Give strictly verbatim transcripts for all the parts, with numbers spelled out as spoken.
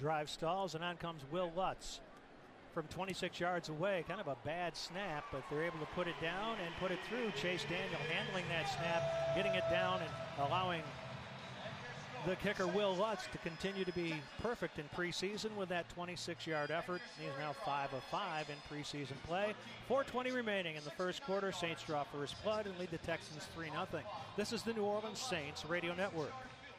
Drive stalls, and on comes Will Lutz from twenty-six yards away. Kind of a bad snap, but they're able to put it down and put it through. Chase Daniel handling that snap, getting it down, and allowing the kicker Will Lutz to continue to be perfect in preseason with that twenty-six-yard effort. He's now five of five in preseason play. four twenty remaining in the first quarter. Saints draw first blood and lead the Texans three nothing. This is the New Orleans Saints Radio Network.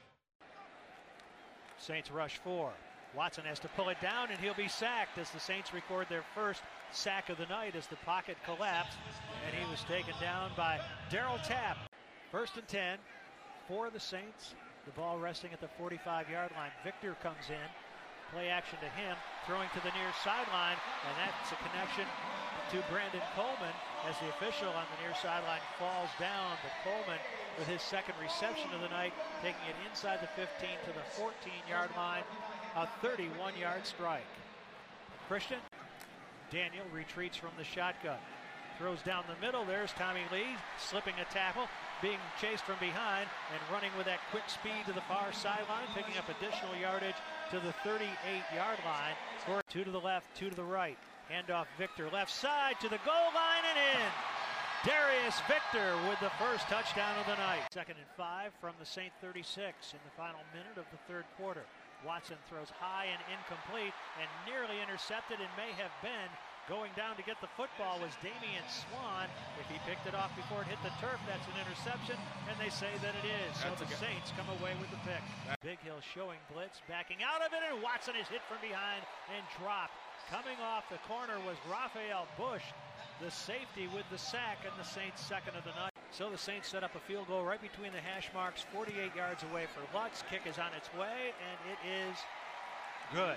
Saints rush four. Watson has to pull it down, and he'll be sacked as the Saints record their first sack of the night as the pocket collapsed, and he was taken down by Darryl Tapp. First and ten for the Saints. The ball resting at the forty-five-yard line. Victor comes in. Play action to him, throwing to the near sideline, and that's a connection to Brandon Coleman as the official on the near sideline falls down. But Coleman, with his second reception of the night, taking it inside the fifteen to the fourteen-yard line, a thirty-one-yard strike. Christian Daniel retreats from the shotgun. Throws down the middle. There's Tommy Lee slipping a tackle, being chased from behind and running with that quick speed to the far sideline, picking up additional yardage to the thirty-eight-yard line. For two to the left, two to the right. Handoff Victor, left side to the goal line and in. Darius Victor with the first touchdown of the night. Second and five from the Saint thirty-six in the final minute of the third quarter. Watson throws high and incomplete and nearly intercepted, and may have been. Going down to get the football was Damian Swan. If he picked it off before it hit the turf, that's an interception, and they say that it is. So the Saints come away with the pick. Big Hill showing blitz, backing out of it, and Watson is hit from behind and dropped. Coming off the corner was Raphael Bush, the safety, with the sack, and the Saints' second of the night. So the Saints set up a field goal right between the hash marks, forty-eight yards away for Lutz. Kick is on its way, and it is good.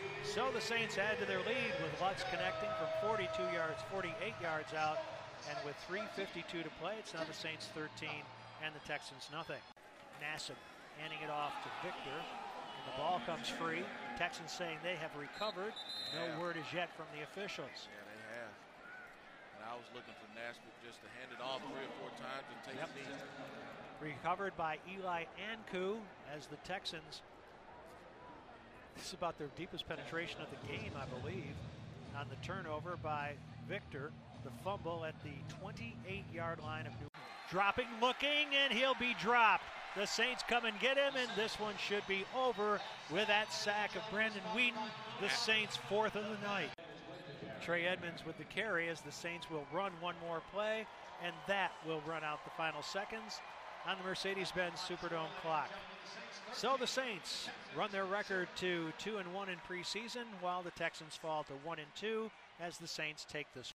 So the Saints add to their lead with Lutz connecting from forty-two yards, forty-eight yards out, and with three fifty-two to play, it's now the Saints thirteen and the Texans nothing. Nassib handing it off to Victor, and the ball comes free. Texans saying they have recovered. No yeah. word as yet from the officials. Yeah, they have. And I was looking for Nassib just to hand it off three or four times and take Yep. it in. Recovered by Eli Anku as the Texans. This is about their deepest penetration of the game, I believe, on the turnover by Victor. The fumble at the twenty-eight-yard line of New York. Dropping, looking, and he'll be dropped. The Saints come and get him, and this one should be over with that sack of Brandon Whedon, the Saints' fourth of the night. Trey Edmonds with the carry as the Saints will run one more play, and that will run out the final seconds on the Mercedes-Benz Superdome clock. So the Saints run their record to two and one in preseason, while the Texans fall to one and two as the Saints take this